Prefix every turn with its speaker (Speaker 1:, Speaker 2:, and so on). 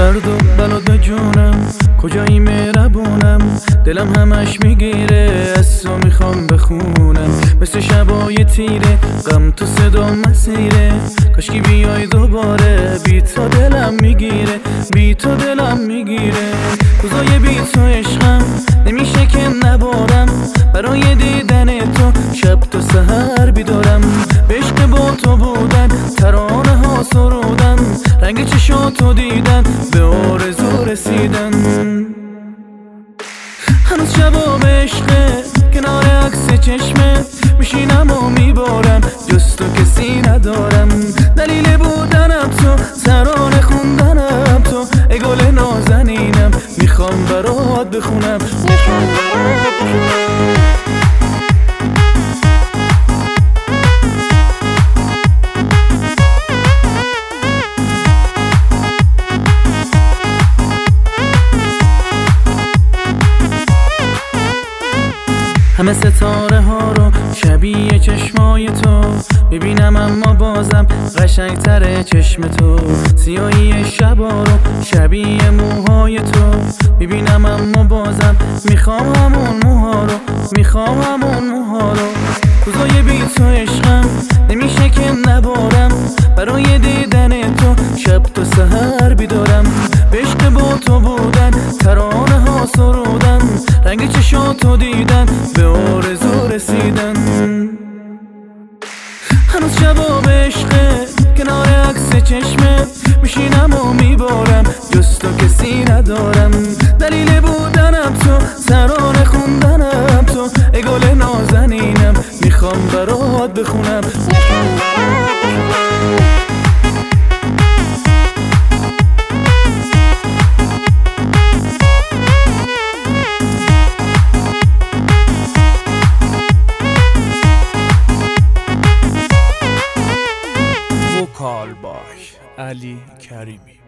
Speaker 1: درد و بلا جونم، کجایی مهربونم، دلم همش میگیره از تو میخوام بخونم. مثل شبای تیره غم تو صدا مسیره، کاشکی بیای دوباره، بی تو دلم میگیره، بی تو دلم میگیره. روزای بی تو عشقم نمیشه که نبارم، برای دیدن تو شب تا سحر بیدارم. به عشق با تو بودن، ترانه ها سرودن، رنگ چشاتو دیدن، به آرزو رسیدن. هنوز شبا به عشقه، کنار عکس چشمه میشینم و میبارم، جز تو کسی ندارم. دلیل بودنم تو، ترانه خوندنم تو، ای گل نازنینم میخوام برات بخونم. همه ستاره ها رو شبیه چشمای تو ببینم، اما بازم قشنگتره چشم تو. سیاهی شبا رو شبیه موهای تو ببینم، اما بازم میخوام همون موها رو، میخوام همون موها رو. روزای بی تو عشقم نمیشه که نبارم، برای دیدن تو شب تا سحر بیدارم. به عشق با تو بودن، ترانه ها سرودن، رنگ چشاتو دیدن، به آرزو رسیدن. هنوز شبا به عشقه، کنار عکس چشمه میشینم و میبارم، جز تو کسی ندارم. دلیل بودنم تو، ترانه خوندنم تو، ای گل نازنینم میخوام برات بخونم.
Speaker 2: کال باش علی کریمی.